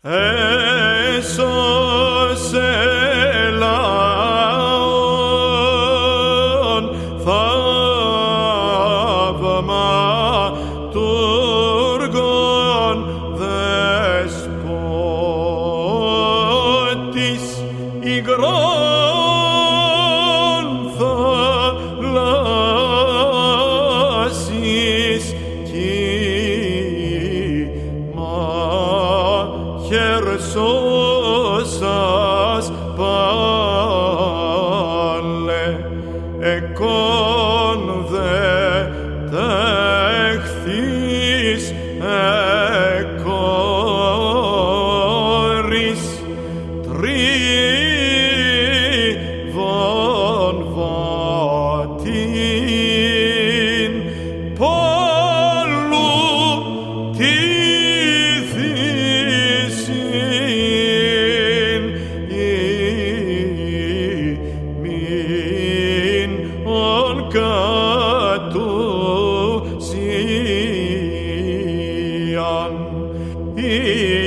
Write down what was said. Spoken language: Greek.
έσωσε λαόν, θαύμα τούργων δεσπότης υγρών θαλάσσης κύμα χερσώσας πάλε εκόν δε τέχθης εκόρης τρίβον βατήν πολλού τη θύσιν ημίν ον κατουσίαν